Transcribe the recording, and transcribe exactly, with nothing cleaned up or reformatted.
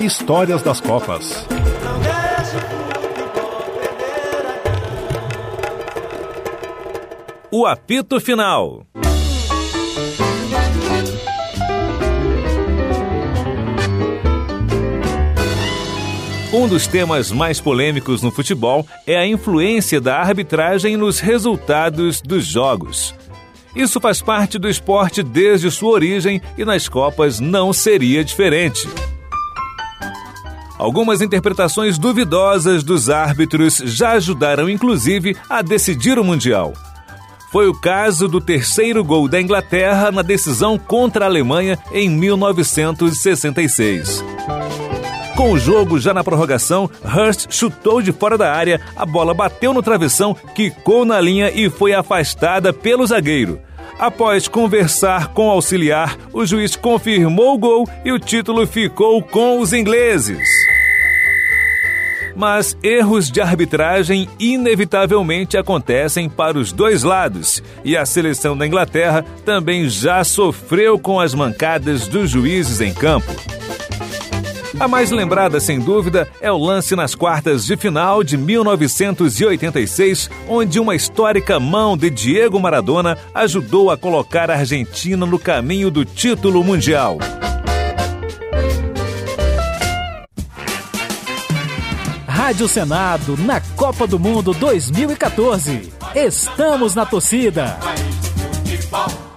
Histórias das Copas. O apito final. Um dos temas mais polêmicos no futebol é a influência da arbitragem nos resultados dos jogos. Isso faz parte do esporte desde sua origem e nas Copas não seria diferente. Algumas interpretações duvidosas dos árbitros já ajudaram, inclusive, a decidir o Mundial. Foi o caso do terceiro gol da Inglaterra na decisão contra a Alemanha em mil novecentos e sessenta e seis. Com o jogo já na prorrogação, Hurst chutou de fora da área, a bola bateu no travessão, quicou na linha e foi afastada pelo zagueiro. Após conversar com o auxiliar, o juiz confirmou o gol e o título ficou com os ingleses. Mas erros de arbitragem inevitavelmente acontecem para os dois lados, e a seleção da Inglaterra também já sofreu com as mancadas dos juízes em campo. A mais lembrada, sem dúvida, é o lance nas quartas de final de mil novecentos e oitenta e seis, onde uma histórica mão de Diego Maradona ajudou a colocar a Argentina no caminho do título mundial. Rádio Senado na Copa do Mundo dois mil e quatorze. Estamos na torcida.